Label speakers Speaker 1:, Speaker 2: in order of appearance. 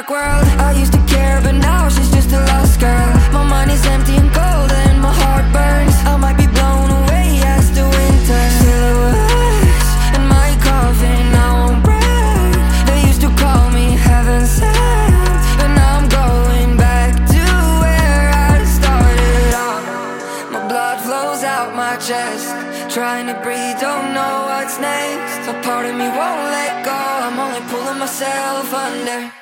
Speaker 1: dark world. I used to care, but now she's just a lost girl. My mind is empty and cold and my heart burns. I might be blown away as the winter. Silhouettes in my coffin, I won't break. They used to call me heaven sent, but now I'm going back to where I started out. My blood flows out my chest, trying to breathe, don't know what's next. A part of me won't let go, I'm only pulling myself under.